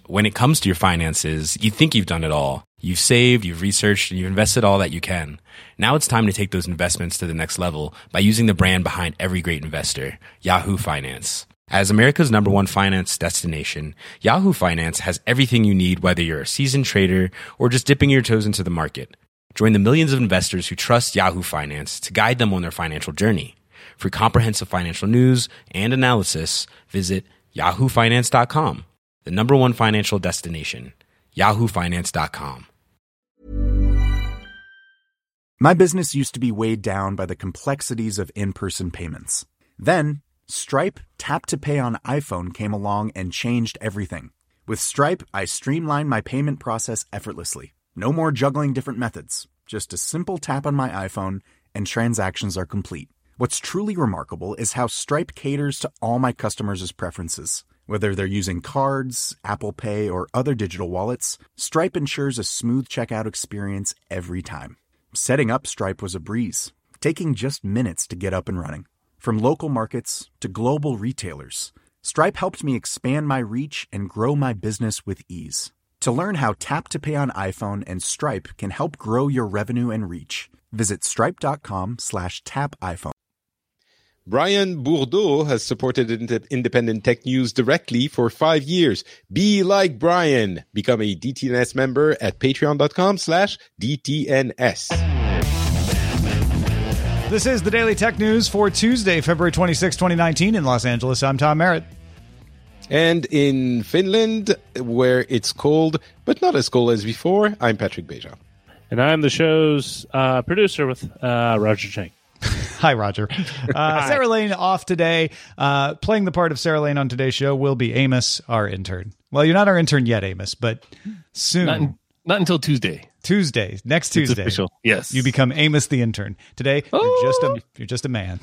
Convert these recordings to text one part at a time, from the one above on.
when it comes to your finances, you think you've done it all. You've saved, you've researched, and you've invested all that you can. Now it's time to take those investments to the next level by using the brand behind every great investor, Yahoo Finance. As America's #1 finance destination, Yahoo Finance has everything you need, whether you're a seasoned trader or just dipping your toes into the market. Join the millions of investors who trust Yahoo Finance to guide them on their financial journey. For comprehensive financial news and analysis, visit yahoofinance.com, the #1 financial destination, yahoofinance.com. My business used to be weighed down by the complexities of in-person payments. Then, Stripe Tap to Pay on iPhone came along and changed everything. With Stripe, I streamlined my payment process effortlessly. No more juggling different methods. Just a simple tap on my iPhone and transactions are complete. What's truly remarkable is how Stripe caters to all my customers' preferences. Whether they're using cards, Apple Pay, or other digital wallets, Stripe ensures a smooth checkout experience every time. Setting up Stripe was a breeze, taking just minutes to get up and running. From local markets to global retailers, Stripe helped me expand my reach and grow my business with ease. To learn how Tap to Pay on iPhone and Stripe can help grow your revenue and reach, visit stripe.com/tapiphone. Brian Bourdeau has supported Independent Tech News directly for 5 years. Be like Brian. Become a DTNS member at patreon.com/DTNS. This is the Daily Tech News for Tuesday, February 26, 2019 in Los Angeles. I'm Tom Merritt. And in Finland, where it's cold, but not as cold as before, I'm Patrick Beja. And I'm the show's producer with Roger Chang. Hi, Roger. Sarah Lane off today. Playing the part of Sarah Lane on today's show will be Amos, our intern. Well, you're not our intern yet, Amos, but soon. Not until Tuesday. Next Tuesday. It's official. Yes. You become Amos the intern. Today, you're just a man.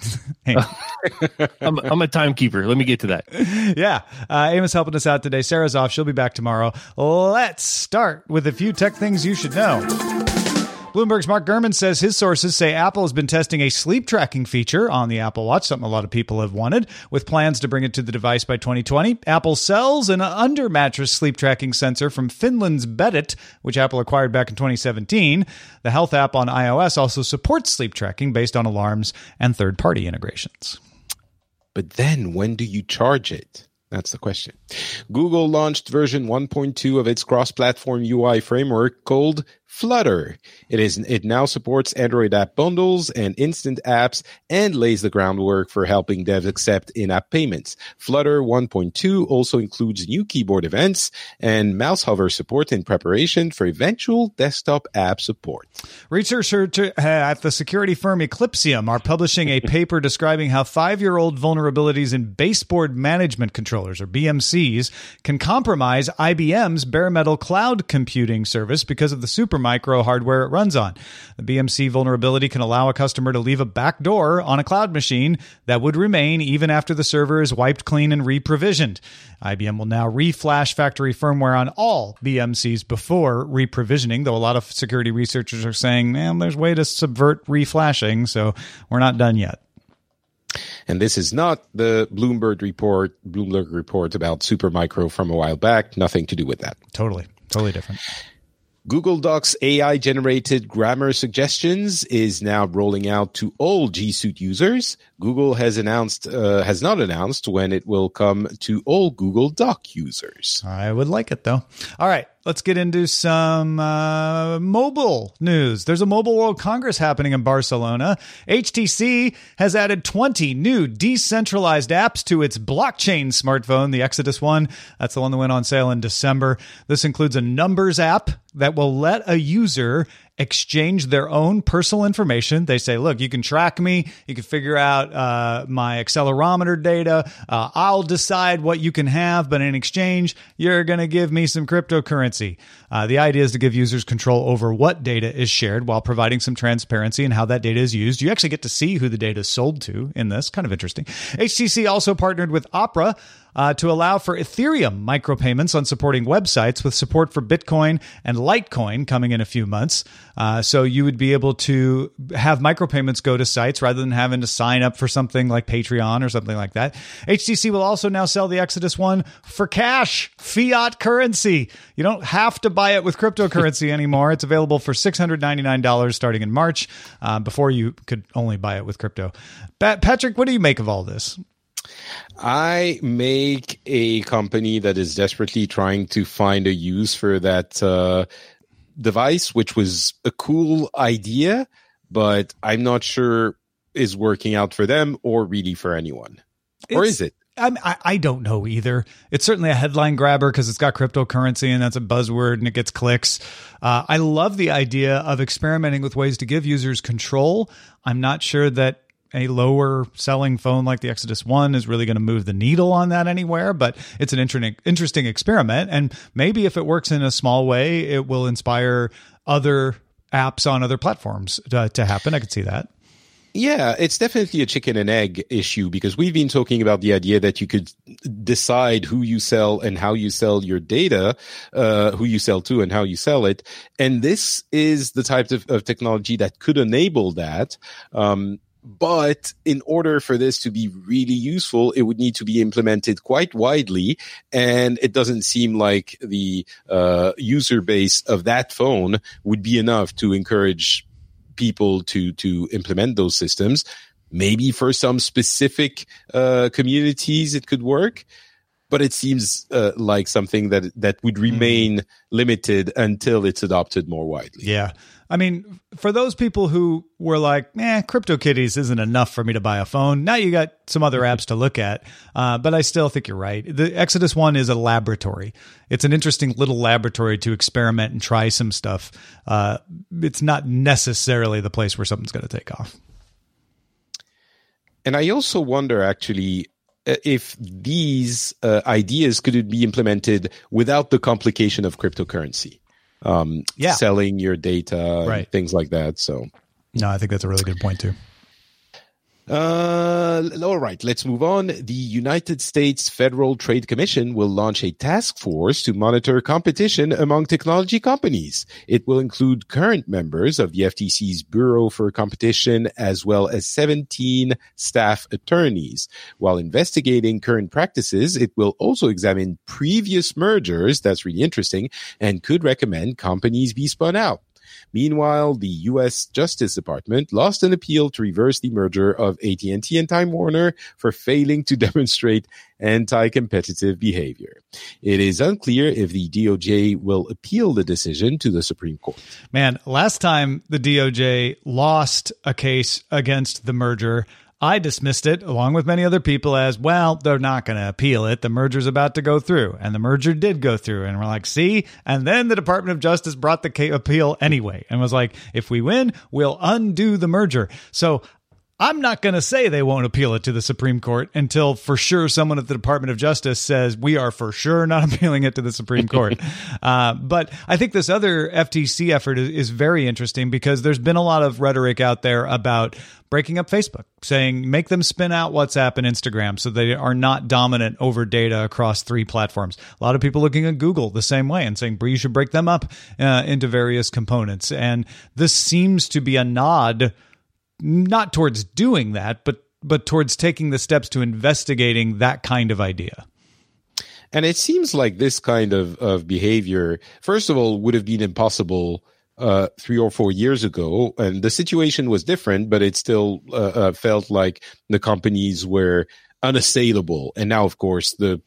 I'm a timekeeper. Let me get to that. Yeah. Amos helping us out today. Sarah's off. She'll be back tomorrow. Let's start with a few tech things you should know. Bloomberg's Mark Gurman says his sources say Apple has been testing a sleep tracking feature on the Apple Watch, something a lot of people have wanted, with plans to bring it to the device by 2020. Apple sells an under-mattress sleep tracking sensor from Finland's Bedit, which Apple acquired back in 2017. The health app on iOS also supports sleep tracking based on alarms and third-party integrations. But then, when do you charge it? That's the question. Google launched version 1.2 of its cross-platform UI framework called Flutter. It now supports Android app bundles and instant apps and lays the groundwork for helping devs accept in-app payments. Flutter 1.2 also includes new keyboard events and mouse hover support in preparation for eventual desktop app support. Researchers at the security firm Eclipsium are publishing a paper describing how 5-year-old vulnerabilities in baseboard management controllers, or BMCs, can compromise IBM's bare metal cloud computing service because of the Supermicro hardware it runs on. The BMC vulnerability can allow a customer to leave a backdoor on a cloud machine that would remain even after the server is wiped clean and re-provisioned. IBM will now reflash factory firmware on all BMCs before re-provisioning, though a lot of security researchers are saying, man, there's a way to subvert reflashing, so we're not done yet. And this is not the Bloomberg report about Supermicro from a while back. Nothing to do with that. Totally different. Google Docs AI-generated grammar suggestions is now rolling out to all G Suite users. Google has not announced when it will come to all Google Doc users. I would like it, though. All right, let's get into some mobile news. There's a Mobile World Congress happening in Barcelona. HTC has added 20 new decentralized apps to its blockchain smartphone, the Exodus One. That's the one that went on sale in December. This includes a numbers app that will let a user exchange their own personal information. They say, look, you can track me. You can figure out my accelerometer data. I'll decide what you can have, but in exchange, you're going to give me some cryptocurrency. The idea is to give users control over what data is shared while providing some transparency in how that data is used. You actually get to see who the data is sold to in this. Kind of interesting. HTC also partnered with Opera to allow for Ethereum micropayments on supporting websites with support for Bitcoin and Litecoin coming in a few months. So you would be able to have micropayments go to sites rather than having to sign up for something like Patreon or something like that. HTC will also now sell the Exodus One for cash, fiat currency. You don't have to buy it with cryptocurrency anymore. It's available for $699 starting in March. Before you could only buy it with crypto. Patrick, what do you make of all this? I make a company that is desperately trying to find a use for that device, which was a cool idea, but I'm not sure is working out for them or really for anyone. Or is it? I don't know either. It's certainly a headline grabber because it's got cryptocurrency and that's a buzzword and it gets clicks. I love the idea of experimenting with ways to give users control. I'm not sure that a lower selling phone like the Exodus One is really going to move the needle on that anywhere, but it's an interesting experiment. And maybe if it works in a small way, it will inspire other apps on other platforms to happen. I could see that. Yeah, it's definitely a chicken and egg issue because we've been talking about the idea that you could decide who you sell and how you sell your data, who you sell to and how you sell it. And this is the type of technology that could enable that. But in order for this to be really useful, it would need to be implemented quite widely. And it doesn't seem like the user base of that phone would be enough to encourage people to implement those systems. Maybe for some specific communities it could work, but it seems like something that would remain limited until it's adopted more widely. Yeah. I mean, for those people who were like, CryptoKitties isn't enough for me to buy a phone, now you got some other apps to look at. But I still think you're right. The Exodus One is a laboratory. It's an interesting little laboratory to experiment and try some stuff. It's not necessarily the place where something's going to take off. And I also wonder, actually, if these ideas could be implemented without the complication of cryptocurrency. Selling your data, right, things like that. So, no, I think that's a really good point too. All right, let's move on. The United States Federal Trade Commission will launch a task force to monitor competition among technology companies. It will include current members of the FTC's Bureau for Competition, as well as 17 staff attorneys. While investigating current practices, it will also examine previous mergers, that's really interesting, and could recommend companies be spun out. Meanwhile, the U.S. Justice Department lost an appeal to reverse the merger of AT&T and Time Warner for failing to demonstrate anti-competitive behavior. It is unclear if the DOJ will appeal the decision to the Supreme Court. Man, last time the DOJ lost a case against the merger, I dismissed it, along with many other people, as, well, they're not going to appeal it. The merger's about to go through. And the merger did go through. And we're like, see? And then the Department of Justice brought the appeal anyway and was like, if we win, we'll undo the merger. So I'm not going to say they won't appeal it to the Supreme Court until for sure someone at the Department of Justice says we are for sure not appealing it to the Supreme Court. But I think this other FTC effort is very interesting because there's been a lot of rhetoric out there about breaking up Facebook, saying make them spin out WhatsApp and Instagram so they are not dominant over data across 3 platforms. A lot of people looking at Google the same way and saying you should break them up into various components. And this seems to be a nod not towards doing that, but towards taking the steps to investigating that kind of idea. And it seems like this kind of behavior, first of all, would have been impossible 3 or 4 years ago. And the situation was different, but it still felt like the companies were unassailable. And now, of course, the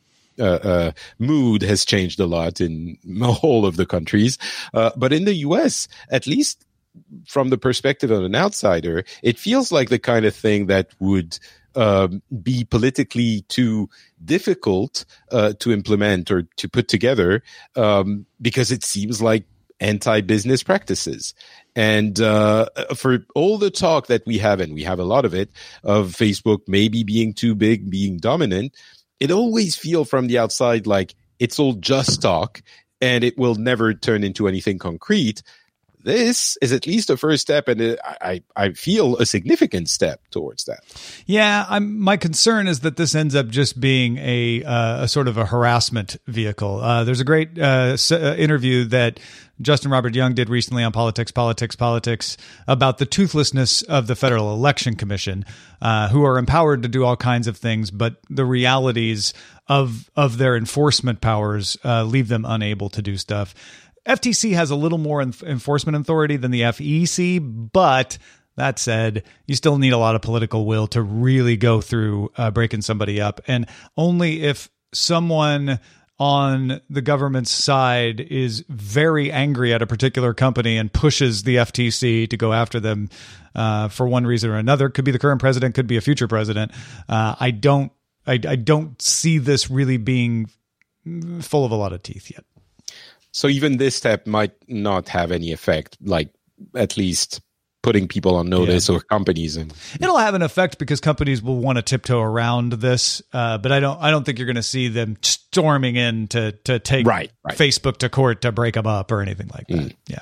mood has changed a lot in all of the countries. But in the US, at least, from the perspective of an outsider, it feels like the kind of thing that would be politically too difficult to implement or to put together because it seems like anti-business practices. And for all the talk that we have, and we have a lot of it, of Facebook maybe being too big, being dominant, it always feels from the outside like it's all just talk and it will never turn into anything concrete. this is at least a first step, and I feel a significant step towards that. Yeah, my concern is that this ends up just being a sort of a harassment vehicle. There's a great interview that Justin Robert Young did recently on Politics about the toothlessness of the Federal Election Commission, who are empowered to do all kinds of things, but the realities of their enforcement powers leave them unable to do stuff. FTC has a little more enforcement authority than the FEC, but that said, you still need a lot of political will to really go through breaking somebody up. And only if someone on the government's side is very angry at a particular company and pushes the FTC to go after them for one reason or another, could be the current president, could be a future president. I don't see this really being full of a lot of teeth yet. So even this step might not have any effect, like at least putting people on notice or companies. And it'll have an effect because companies will want to tiptoe around this, but I don't think you're going to see them storming in to take Facebook to court to break them up or anything like that. Yeah.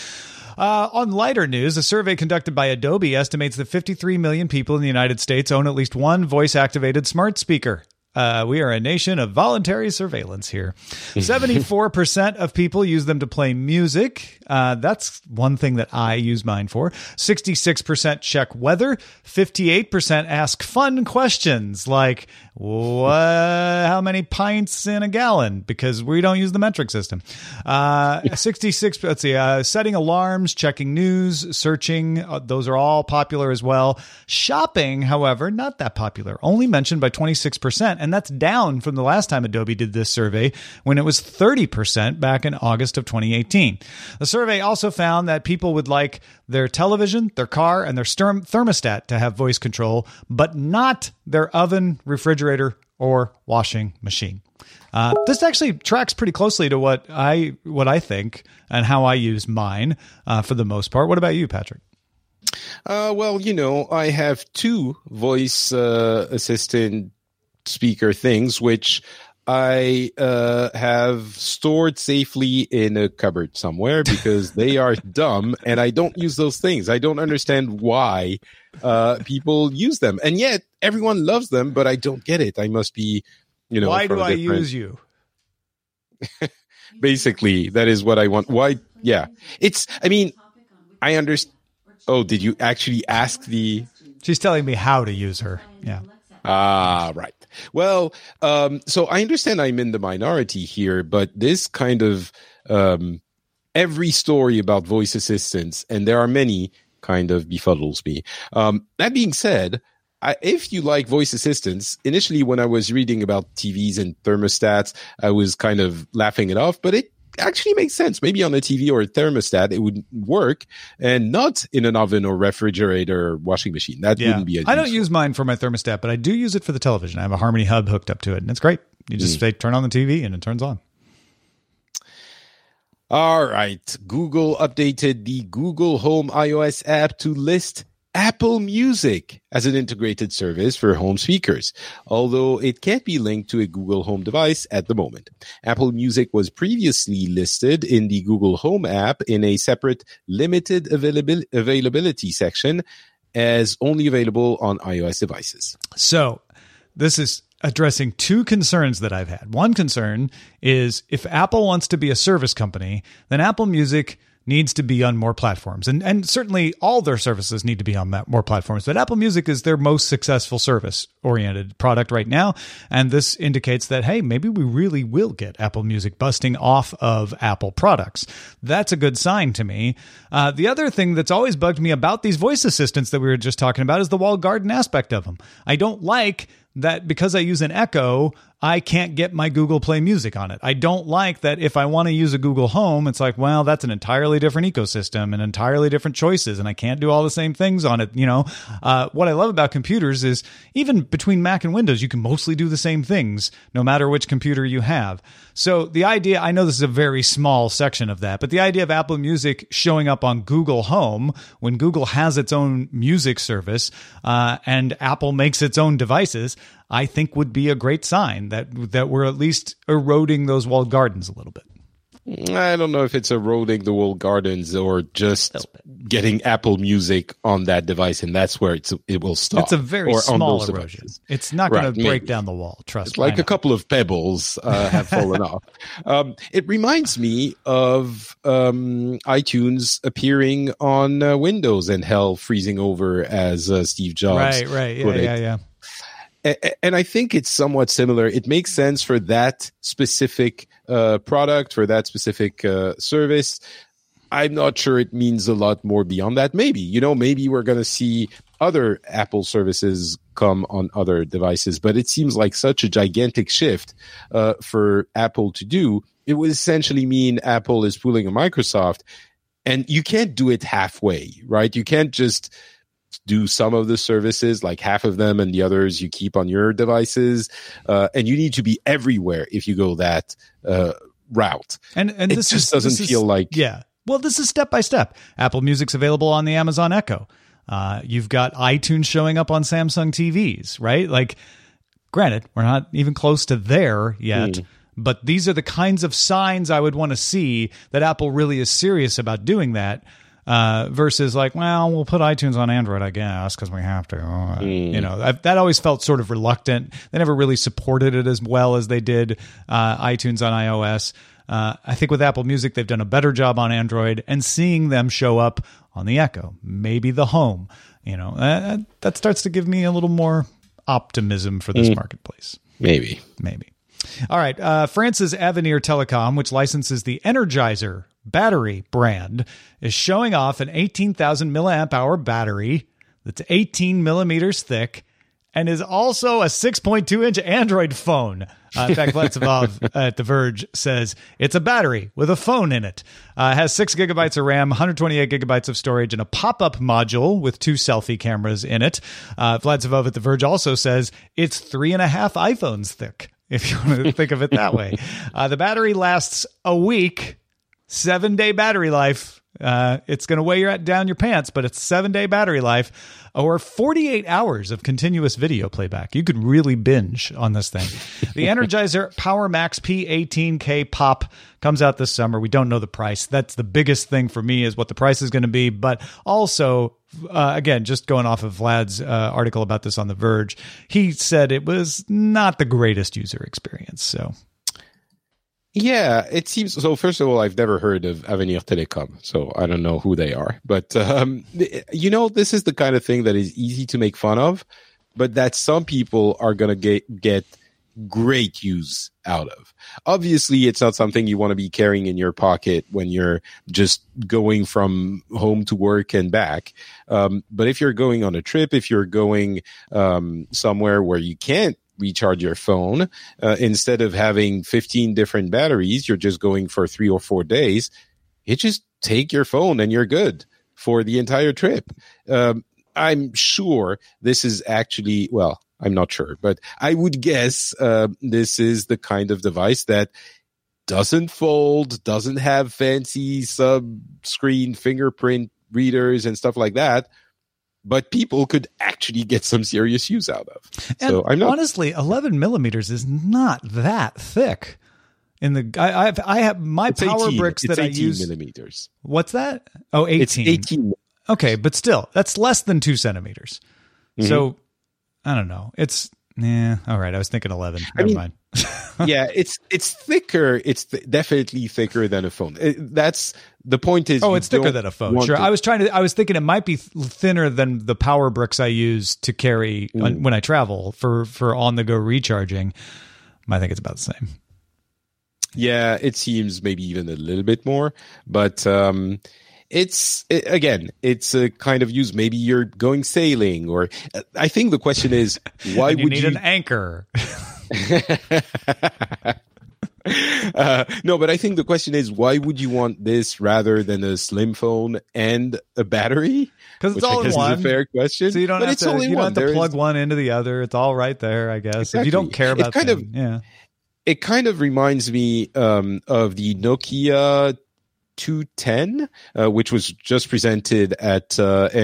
On lighter news, a survey conducted by Adobe estimates that 53 million people in the United States own at least one voice-activated smart speaker. We are a nation of voluntary surveillance here. 74% of people use them to play music. That's one thing that I use mine for. 66% check weather. 58% ask fun questions like, how many pints in a gallon? Because we don't use the metric system. 66, setting alarms, checking news, searching. Those are all popular as well. Shopping, however, not that popular. Only mentioned by 26%. And that's down from the last time Adobe did this survey when it was 30% back in August of 2018. The survey also found that people would like their television, their car, and their thermostat to have voice control, but not their oven, refrigerator, or washing machine. This actually tracks pretty closely to what I think and how I use mine for the most part. What about you, Patrick? Well, I have two voice assistant speaker things, which I have stored safely in a cupboard somewhere because they are dumb and I don't use those things. I don't understand why people use them. And yet everyone loves them, but I don't get it. I must be, why do I use you? Basically, that is what I want. Why? Yeah. I understand. Oh, did you actually ask She's telling me how to use her. Yeah. Right. Well, so I understand I'm in the minority here, but this kind of every story about voice assistants, and there are many, kind of befuddles me. That being said, if you like voice assistants, initially when I was reading about TVs and thermostats, I was kind of laughing it off, but it actually makes sense. Maybe on a TV or a thermostat, it would work, and not in an oven or refrigerator or washing machine. That wouldn't be. I don't use mine for my thermostat, but I do use it for the television. I have a Harmony Hub hooked up to it, and it's great. You just say, turn on the TV, and it turns on. All right. Google updated the Google Home iOS app to list Apple Music as an integrated service for home speakers, although it can't be linked to a Google Home device at the moment. Apple Music was previously listed in the Google Home app in a separate limited availability section as only available on iOS devices. So this is addressing two concerns that I've had. One concern is if Apple wants to be a service company, then Apple Music needs to be on more platforms. And certainly all their services need to be on more platforms. But Apple Music is their most successful service-oriented product right now. And this indicates that, hey, maybe we really will get Apple Music busting off of Apple products. That's a good sign to me. The other thing that's always bugged me about these voice assistants that we were just talking about is the walled garden aspect of them. I don't like that because I use an Echo, I can't get my Google Play Music on it. I don't like that if I want to use a Google Home, it's like, well, that's an entirely different ecosystem and entirely different choices, and I can't do all the same things on it. What I love about computers is even between Mac and Windows, you can mostly do the same things no matter which computer you have. So the idea, I know this is a very small section of that, but the idea of Apple Music showing up on Google Home when Google has its own music service and Apple makes its own devices, I think would be a great sign that we're at least eroding those walled gardens a little bit. I don't know if it's eroding the walled gardens or just getting Apple Music on that device, and that's where it will stop. It's a very small erosion. Devices. It's not going to break down the wall. Trust me. Like a couple of pebbles have fallen off. It reminds me of iTunes appearing on Windows and hell freezing over, as Steve Jobs right. put it. Yeah. And I think it's somewhat similar. It makes sense for that specific product, for that specific service. I'm not sure it means a lot more beyond that. Maybe we're going to see other Apple services come on other devices, but it seems like such a gigantic shift for Apple to do. It would essentially mean Apple is pulling a Microsoft, and you can't do it halfway, right? You can't just do some of the services, like half of them, and the others you keep on your devices. And you need to be everywhere if you go that route. And this just doesn't feel like... Yeah. Well, this is step by step. Apple Music's available on the Amazon Echo. You've got iTunes showing up on Samsung TVs, right? Like, granted, we're not even close to there yet, but these are the kinds of signs I would want to see that Apple really is serious about doing that. Versus like, well, we'll put iTunes on Android, I guess, because we have to. That always felt sort of reluctant. They never really supported it as well as they did iTunes on iOS. I think with Apple Music, they've done a better job on Android, and seeing them show up on the Echo, maybe the Home, that starts to give me a little more optimism for this marketplace. Maybe. All right. France's Avenir Telecom, which licenses the Energizer battery brand, is showing off an 18,000 milliamp hour battery that's 18 millimeters thick and is also a 6.2 inch Android phone. In fact, Vlasov at The Verge says it's a battery with a phone in it. Has 6 gigabytes of RAM, 128 gigabytes of storage, and a pop-up module with 2 selfie cameras in it. Vlasov at The Verge also says it's 3.5 iPhones thick, if you want to think of it that way. The battery lasts a week. 7-day battery life. It's going to weigh down your pants, but it's 7-day battery life, or 48 hours of continuous video playback. You could really binge on this thing. The Energizer Power Max P18K Pop comes out this summer. We don't know the price. That's the biggest thing for me, is what the price is going to be. But also, again, just going off of Vlad's article about this on The Verge, he said it was not the greatest user experience. So... Yeah, it seems so. First of all, I've never heard of Avenir Telecom, so I don't know who they are. But, this is the kind of thing that is easy to make fun of, but that some people are going to get great use out of. Obviously, it's not something you want to be carrying in your pocket when you're just going from home to work and back. But if you're going on a trip, if you're going somewhere where you can't recharge your phone, instead of having 15 different batteries, you're just going for 3 or 4 days. You just take your phone and you're good for the entire trip. I'm sure this is actually, well, I'm not sure, but I would guess this is the kind of device that doesn't fold, doesn't have fancy sub-screen fingerprint readers and stuff like that, but people could actually get some serious use out of. And so honestly, 11 millimeters is not that thick. I have my power bricks that I use. 18 millimeters. What's that? Oh, 18. It's 18. Okay, but still, that's less than 2 centimeters. Mm-hmm. So I don't know. It's all right. I was thinking 11. Never mind. Yeah, it's thicker. It's definitely thicker than a phone. That's the point. Is it's thicker than a phone. Sure. I was thinking it might be thinner than the power bricks I use to carry when I travel for on the go recharging. I think it's about the same. Yeah, it seems maybe even a little bit more, but it's a kind of use. Maybe you're going sailing, or I think the question is, why would you need an anchor? No, but I think the question is, why would you want this rather than a slim phone and a battery? Because it's all in one. Is a fair question. So you don't have to plug one into the other. It's all right there, I guess. Exactly. If you don't care about them, It kind of reminds me of the Nokia 210, which was just presented at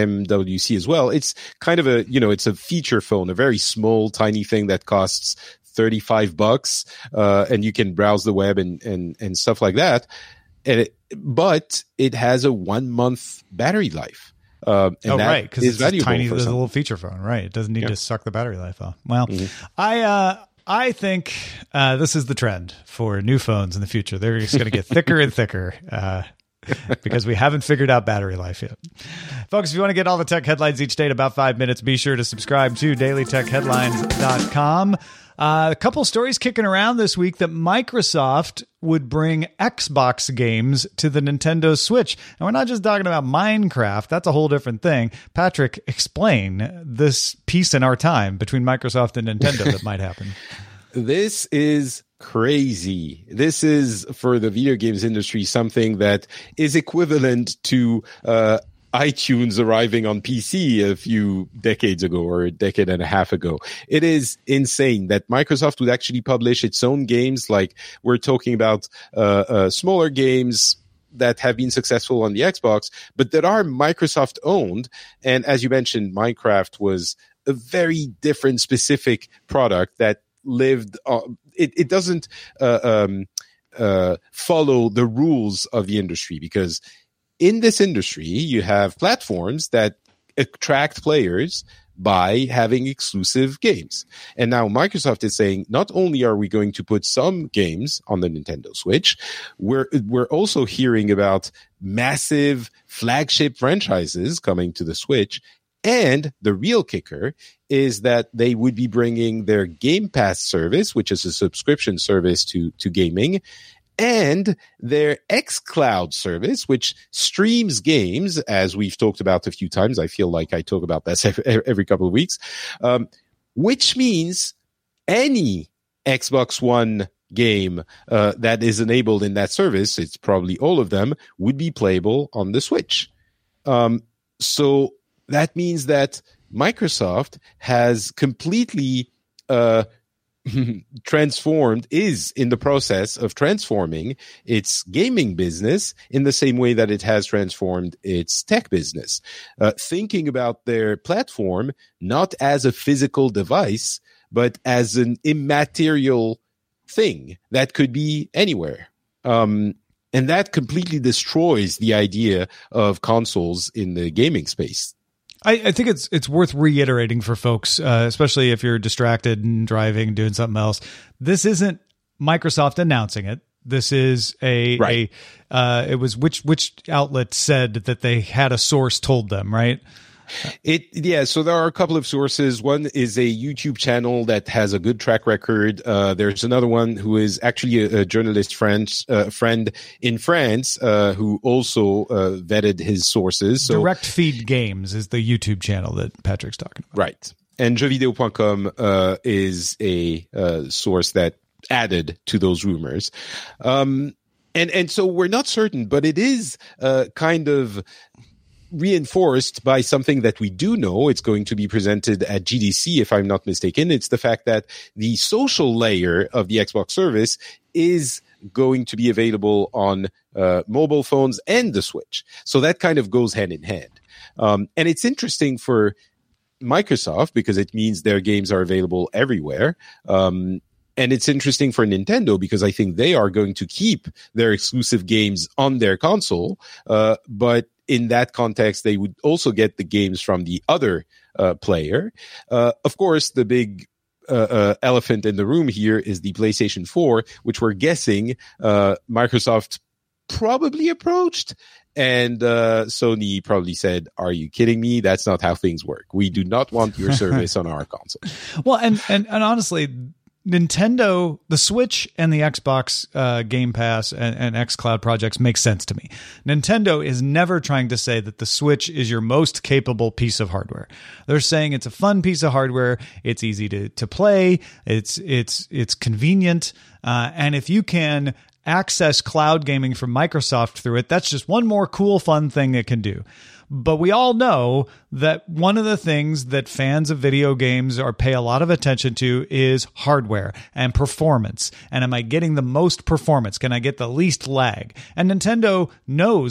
MWC as well. It's kind of it's a feature phone, a very small, tiny thing that costs $35, and you can browse the web and stuff like that. But it has a 1 month battery life. And right, because it's a tiny for little feature phone, right? It doesn't need to suck the battery life off. Well, I think this is the trend for new phones in the future. They're just going to get thicker and thicker because we haven't figured out battery life yet. Folks, if you want to get all the tech headlines each day in about 5 minutes, be sure to subscribe to dailytechheadlines.com. A couple stories kicking around this week that Microsoft would bring Xbox games to the Nintendo Switch. And we're not just talking about Minecraft. That's a whole different thing. Patrick, explain this piece in our time between Microsoft and Nintendo that might happen. This is crazy. This is, for the video games industry, something that is equivalent to iTunes arriving on PC a few decades ago, or a decade and a half ago. It is insane that Microsoft would actually publish its own games. Like, we're talking about smaller games that have been successful on the Xbox, but that are Microsoft owned. And as you mentioned, Minecraft was a very different, specific product that lived it doesn't follow the rules of the industry, because in this industry you have platforms that attract players by having exclusive games. And now Microsoft is saying, not only are we going to put some games on the Nintendo Switch, we're also hearing about massive flagship franchises coming to the Switch. And the real kicker is that they would be bringing their Game Pass service, which is a subscription service to gaming, and their xCloud service, which streams games, as we've talked about a few times. I feel like I talk about this every couple of weeks, which means any Xbox One game that is enabled in that service, it's probably all of them, would be playable on the Switch. So that means that Microsoft has completely is in the process of transforming its gaming business in the same way that it has transformed its tech business, thinking about their platform not as a physical device, but as an immaterial thing that could be anywhere. And that completely destroys the idea of consoles in the gaming space. I think it's worth reiterating for folks, especially if you're distracted and driving, doing something else. This isn't Microsoft announcing it. This is it was which outlet said that they had a source told them, right? So there are a couple of sources. One is a YouTube channel that has a good track record. There's another one who is actually a journalist friend in France, who also vetted his sources. So, Direct Feed Games is the YouTube channel that Patrick's talking about. Right. And jeuxvideo.com is a source that added to those rumors. And so we're not certain, but it is kind of reinforced by something that we do know. It's going to be presented at GDC, if I'm not mistaken. It's the fact that the social layer of the Xbox service is going to be available on mobile phones and the Switch. So that kind of goes hand in hand. And it's interesting for Microsoft because it means their games are available everywhere. And it's interesting for Nintendo because I think they are going to keep their exclusive games on their console, but in that context, they would also get the games from the other player. Of course, the big elephant in the room here is the PlayStation 4, which we're guessing Microsoft probably approached. And Sony probably said, "Are you kidding me? That's not how things work. We do not want your service on our console." Well, and honestly, Nintendo, the Switch and the Xbox Game Pass and xCloud projects make sense to me. Nintendo is never trying to say that the Switch is your most capable piece of hardware. They're saying it's a fun piece of hardware. It's easy to play. It's convenient. And if you can access cloud gaming from Microsoft through it, that's just one more cool, fun thing it can do. But we all know that one of the things that fans of video games pay a lot of attention to is hardware and performance. And am I getting the most performance? Can I get the least lag? And Nintendo knows that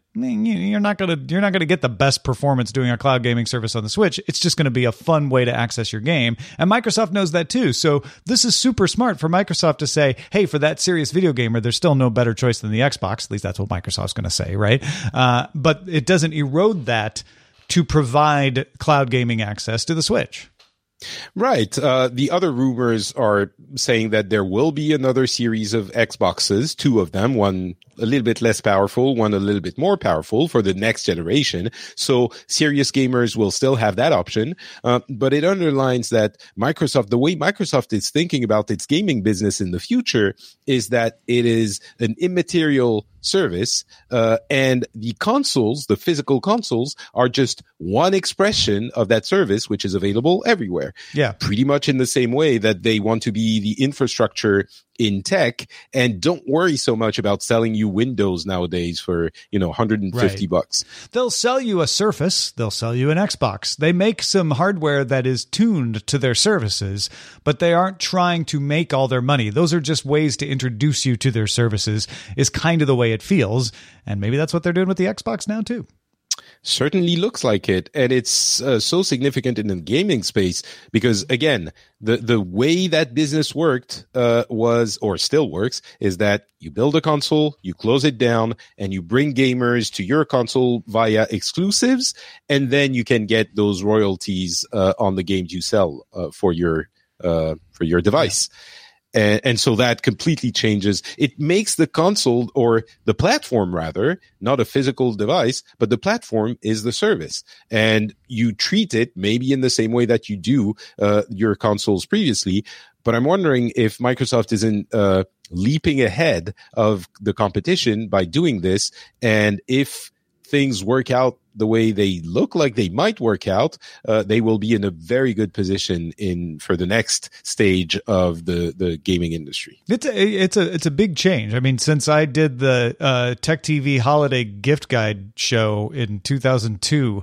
you're not gonna get the best performance doing a cloud gaming service on the Switch. It's just going to be a fun way to access your game, and Microsoft knows that too. So this is super smart for Microsoft to say, hey, for that serious video gamer, there's still no better choice than the Xbox. At least that's what Microsoft's going to say, right? But it doesn't erode that to provide cloud gaming access to the Switch. Right. The other rumors are saying that there will be another series of Xboxes, 2 of them, one a little bit less powerful, one a little bit more powerful for the next generation. So serious gamers will still have that option. But it underlines that the way Microsoft is thinking about its gaming business in the future is that it is an immaterial service, and the consoles, the physical consoles, are just one expression of that service, which is available everywhere. Yeah. Pretty much in the same way that they want to be the infrastructure in tech and don't worry so much about selling you Windows nowadays for, $150. They'll sell you a Surface. They'll sell you an Xbox. They make some hardware that is tuned to their services, but they aren't trying to make all their money. Those are just ways to introduce you to their services, is kind of the way it feels. And maybe that's what they're doing with the Xbox now too. Certainly looks like it. And it's so significant in the gaming space because, again, the way that business worked was, or still works, is that you build a console, you close it down, and you bring gamers to your console via exclusives, and then you can get those royalties on the games you sell for your device. Yeah. And so that completely changes. It makes the console, or the platform rather, not a physical device, but the platform is the service. And you treat it maybe in the same way that you do your consoles previously. But I'm wondering if Microsoft isn't leaping ahead of the competition by doing this. And if things work out the way they look like they might work out, they will be in a very good position for the next stage of the gaming industry. It's a big change. I mean, since I did the Tech TV Holiday Gift Guide show in 2002,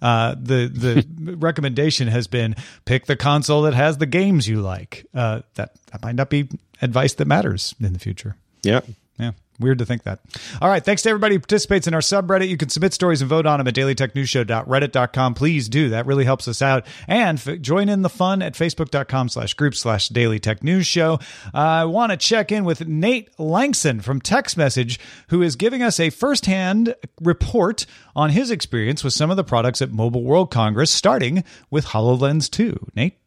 the recommendation has been pick the console that has the games you like. That might not be advice that matters in the future. Yeah. Yeah. Weird to think that. All right. Thanks to everybody who participates in our subreddit. You can submit stories and vote on them at dailytechnewsshow.reddit.com. Please do. That really helps us out. And join in the fun at facebook.com/group/dailytechnewsshow. I want to check in with Nate Langson from Text Message, who is giving us a firsthand report on his experience with some of the products at Mobile World Congress, starting with HoloLens 2. Nate,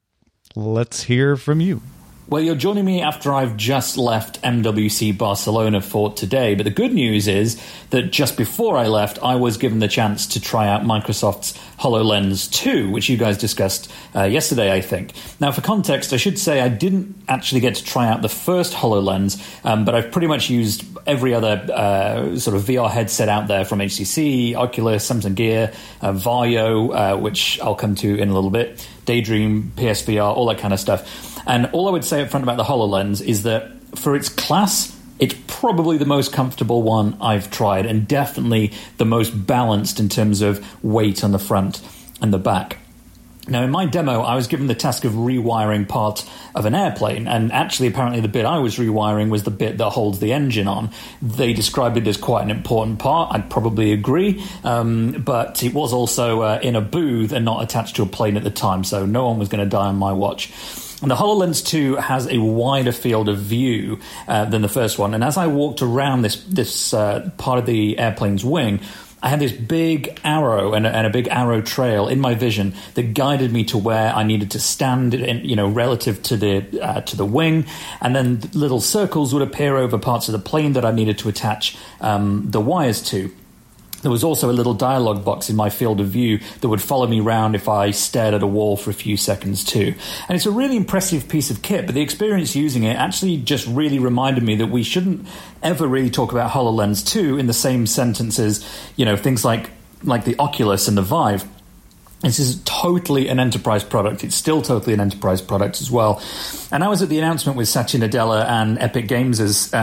let's hear from you. Well, you're joining me after I've just left MWC Barcelona for today, but the good news is that just before I left, I was given the chance to try out Microsoft's HoloLens 2, which you guys discussed yesterday, I think. Now, for context, I should say I didn't actually get to try out the first HoloLens, but I've pretty much used every other sort of VR headset out there from HTC, Oculus, Samsung Gear, Varjo, which I'll come to in a little bit, Daydream, PSVR, all that kind of stuff. And all I would say up front about the HoloLens is that for its class, it's probably the most comfortable one I've tried, and definitely the most balanced in terms of weight on the front and the back. Now, in my demo, I was given the task of rewiring part of an airplane, and actually, apparently, the bit I was rewiring was the bit that holds the engine on. They described it as quite an important part. I'd probably agree, but it was also in a booth and not attached to a plane at the time, so no one was going to die on my watch. And the HoloLens 2 has a wider field of view than the first one, and as I walked around this part of the airplane's wing, I had this big arrow and a big arrow trail in my vision that guided me to where I needed to stand, relative to the wing, and then little circles would appear over parts of the plane that I needed to attach the wires to. There was also a little dialogue box in my field of view that would follow me around if I stared at a wall for a few seconds too. And it's a really impressive piece of kit, but the experience using it actually just really reminded me that we shouldn't ever really talk about HoloLens 2 in the same sentence as, things like the Oculus and the Vive. This is totally an enterprise product. It's still totally an enterprise product as well. And I was at the announcement with Satya Nadella and Epic Games'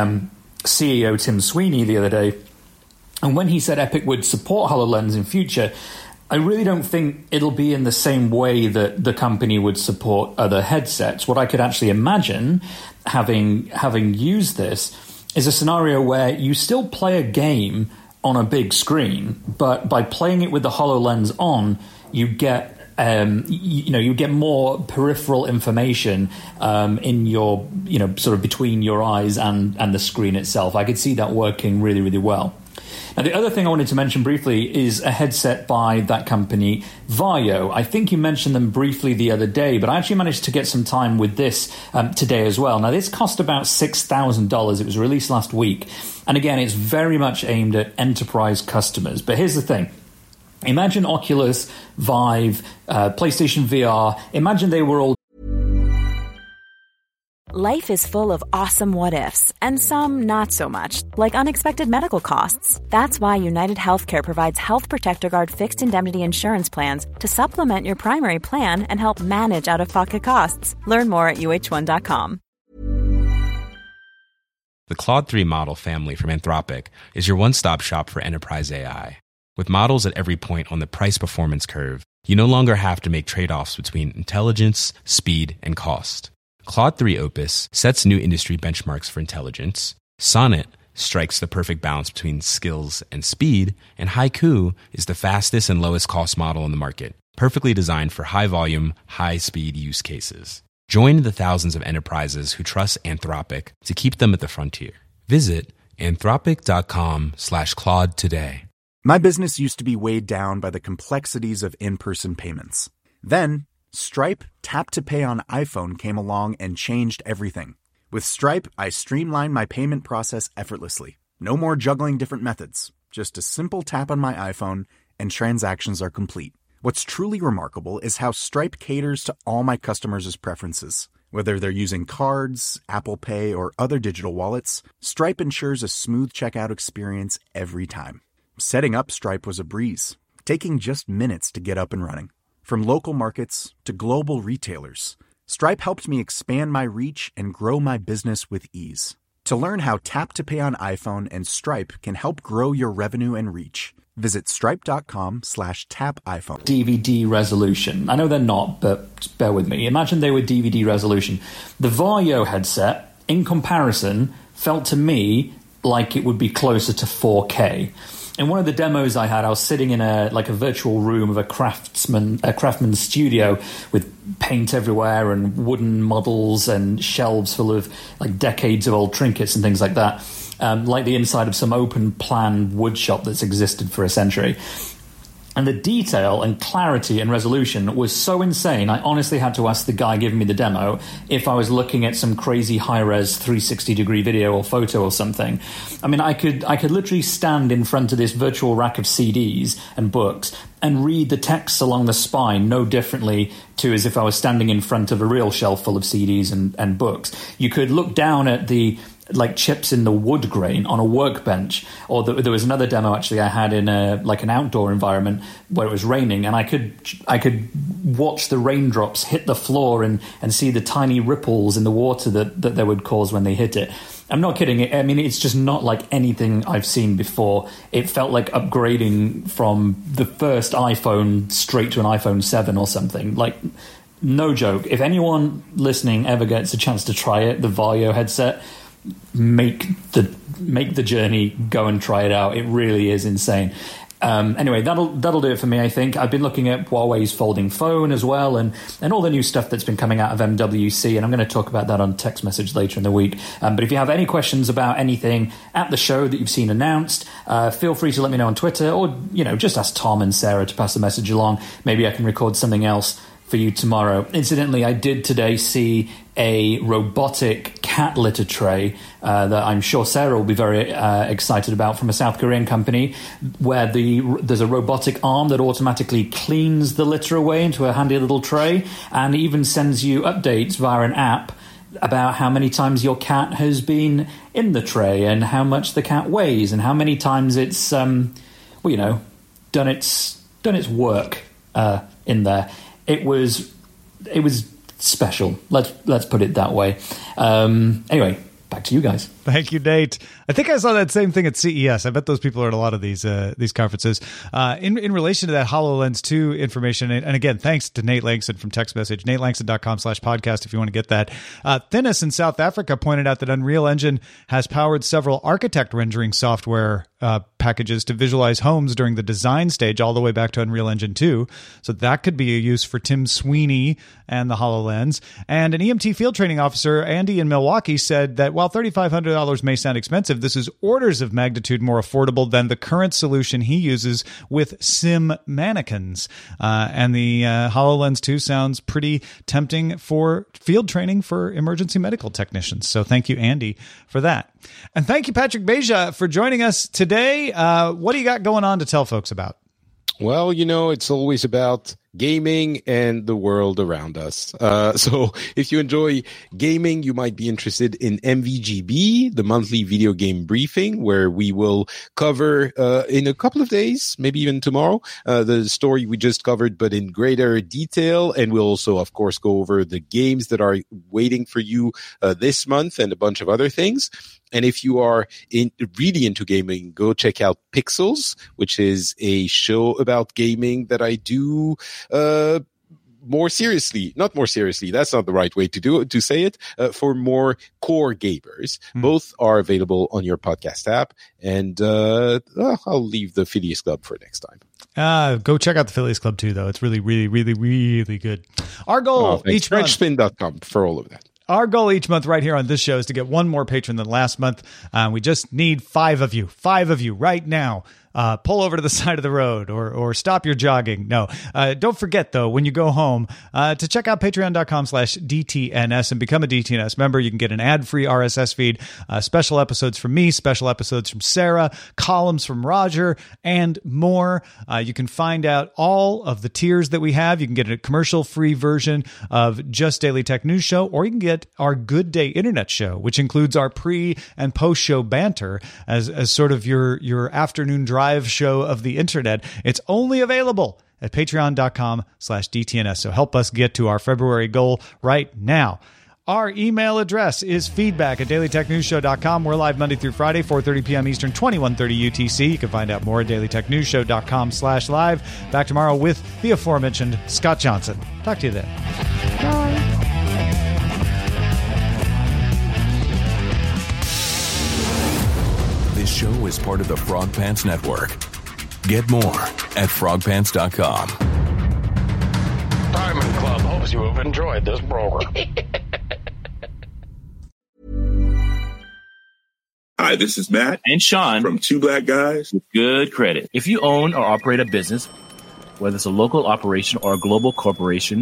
CEO Tim Sweeney the other day. And when he said Epic would support HoloLens in future, I really don't think it'll be in the same way that the company would support other headsets. What I could actually imagine, having used this, is a scenario where you still play a game on a big screen, but by playing it with the HoloLens on, you get you get more peripheral information in your, sort of between your eyes and the screen itself. I could see that working really, really well. Now, the other thing I wanted to mention briefly is a headset by that company, Varjo. I think you mentioned them briefly the other day, but I actually managed to get some time with this today as well. Now, this cost about $6,000. It was released last week. And again, it's very much aimed at enterprise customers. But here's the thing. Imagine Oculus, Vive, PlayStation VR. Imagine they were all... Life is full of awesome what-ifs, and some not so much, like unexpected medical costs. That's why United Healthcare provides Health Protector Guard fixed indemnity insurance plans to supplement your primary plan and help manage out-of-pocket costs. Learn more at uh1.com. The Claude 3 model family from Anthropic is your one-stop shop for enterprise AI. With models at every point on the price-performance curve, you no longer have to make trade-offs between intelligence, speed, and cost. Claude 3 Opus sets new industry benchmarks for intelligence, Sonnet strikes the perfect balance between skills and speed, and Haiku is the fastest and lowest cost model on the market, perfectly designed for high-volume, high-speed use cases. Join the thousands of enterprises who trust Anthropic to keep them at the frontier. Visit anthropic.com/Claude today. My business used to be weighed down by the complexities of in-person payments. Then, Stripe Tap to Pay on iPhone came along and changed everything. With Stripe, I streamlined my payment process effortlessly. No more juggling different methods. Just a simple tap on my iPhone and transactions are complete. What's truly remarkable is how Stripe caters to all my customers' preferences. Whether they're using cards, Apple Pay, or other digital wallets, Stripe ensures a smooth checkout experience every time. Setting up Stripe was a breeze, taking just minutes to get up and running. From local markets to global retailers, Stripe helped me expand my reach and grow my business with ease. To learn how Tap to Pay on iPhone and Stripe can help grow your revenue and reach, visit stripe.com/tapiphone. DVD resolution. I know they're not, but bear with me. Imagine they were DVD resolution. The Varjo headset, in comparison, felt to me like it would be closer to 4K. In one of the demos I had, I was sitting in a virtual room of a craftsman's studio with paint everywhere and wooden models and shelves full of like decades of old trinkets and things like that, like the inside of some open plan wood shop that's existed for a century. And the detail and clarity and resolution was so insane, I honestly had to ask the guy giving me the demo if I was looking at some crazy high-res 360-degree video or photo or something. I mean, I could literally stand in front of this virtual rack of CDs and books and read the text along the spine no differently to as if I was standing in front of a real shelf full of CDs and books. You could look down at the chips in the wood grain on a workbench, or there was another demo actually I had in an outdoor environment where it was raining, and I could watch the raindrops hit the floor and see the tiny ripples in the water that they would cause when they hit it. I'm not kidding. I mean, it's just not like anything I've seen before. It felt like upgrading from the first iPhone straight to an iPhone 7 or something. Like, no joke. If anyone listening ever gets a chance to try it, the Varjo headset, make the journey, go and try it out. It really is insane. Anyway, that'll do it for me, I think. I've been looking at Huawei's folding phone as well, and all the new stuff that's been coming out of MWC, and I'm going to talk about that on text message later in the week. But if you have any questions about anything at the show that you've seen announced, feel free to let me know on Twitter, or just ask Tom and Sarah to pass the message along. Maybe I can record something else for you tomorrow. Incidentally, I did today see a robotic cat litter tray that I'm sure Sarah will be very excited about, from a South Korean company, where there's a robotic arm that automatically cleans the litter away into a handy little tray, and even sends you updates via an app about how many times your cat has been in the tray and how much the cat weighs and how many times it's done its work in there. It was special. Let's put it that way. Anyway, back to you guys. Thank you, Nate. I think I saw that same thing at CES. I bet those people are at a lot of these conferences. In relation to that HoloLens 2 information, and again, thanks to Nate Langston from Text Message, natelangston.com/podcast if you want to get that. Thinus in South Africa pointed out that Unreal Engine has powered several architect rendering software packages to visualize homes during the design stage all the way back to Unreal Engine 2. So that could be a use for Tim Sweeney and the HoloLens. And an EMT field training officer, Andy in Milwaukee, said that while $3,500 may sound expensive, this is orders of magnitude more affordable than the current solution he uses with Sim Mannequins. And the HoloLens 2 sounds pretty tempting for field training for emergency medical technicians. So thank you, Andy, for that. And thank you, Patrick Beja, for joining us today. What do you got going on to tell folks about? Well, it's always about gaming and the world around us. So if you enjoy gaming, you might be interested in MVGB, the monthly video game briefing, where we will cover in a couple of days, maybe even tomorrow, the story we just covered, but in greater detail. And we'll also, of course, go over the games that are waiting for you this month and a bunch of other things. And if you are really into gaming, go check out Pixels, which is a show about gaming that I do not more seriously, that's not the right way to say it, for more core gamers. Both are available on your podcast app, and I'll leave the Phileas Club for next time. Go check out the Phileas Club too, though. It's really, really, really, really good. Our goal each month, FrenchSpin.com for all of that. Our goal each month right here on this show is to get one more patron than last month. We just need 5 of you right now. Pull over to the side of the road or stop your jogging. No, don't forget though, when you go home, to check out patreon.com/DTNS and become a DTNS member. You can get an ad-free RSS feed, special episodes from me, special episodes from Sarah, columns from Roger, and more. You can find out all of the tiers that we have. You can get a commercial-free version of Just Daily Tech News Show, or you can get our Good Day Internet Show, which includes our pre- and post-show banter as sort of your afternoon drive show of the internet. It's only available at patreon.com/DTNS. So help us get to our February goal right now. Our email address is feedback@dailytechnewsshow.com. We're live Monday through Friday, 4:30 p.m. Eastern, 21:30 UTC. You can find out more at dailytechnewsshow.com/live. Back tomorrow with the aforementioned Scott Johnson. Talk to you then. Bye. This show is part of the Frog Pants Network. Get more at frogpants.com. Diamond Club hopes you have enjoyed this program. Hi, this is Matt and Sean from Two Black Guys with Good Credit. If you own or operate a business, whether it's a local operation or a global corporation,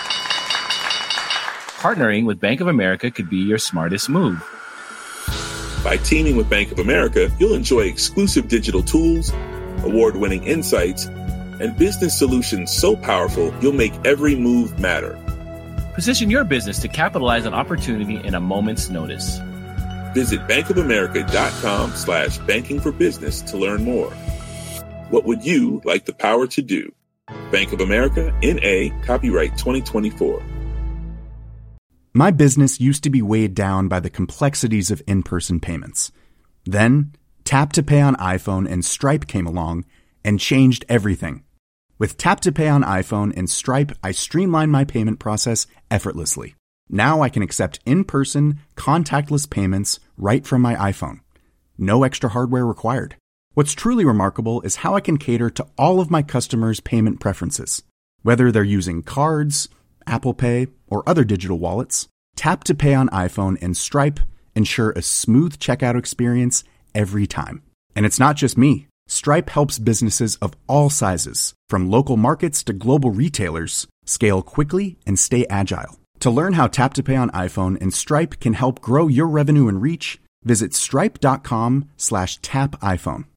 partnering with Bank of America could be your smartest move. By teaming with Bank of America, you'll enjoy exclusive digital tools, award-winning insights, and business solutions so powerful you'll make every move matter. Position your business to capitalize on opportunity in a moment's notice. Visit bankofamerica.com/banking for business to learn more. What would you like the power to do? Bank of America, N.A., copyright 2024. My business used to be weighed down by the complexities of in-person payments. Then, Tap to Pay on iPhone and Stripe came along and changed everything. With Tap to Pay on iPhone and Stripe, I streamlined my payment process effortlessly. Now I can accept in-person, contactless payments right from my iPhone. No extra hardware required. What's truly remarkable is how I can cater to all of my customers' payment preferences. Whether they're using cards, Apple Pay, or other digital wallets, Tap to Pay on iPhone and Stripe ensure a smooth checkout experience every time. And it's not just me. Stripe helps businesses of all sizes, from local markets to global retailers, scale quickly and stay agile. To learn how Tap to Pay on iPhone and Stripe can help grow your revenue and reach, visit stripe.com/tapiphone.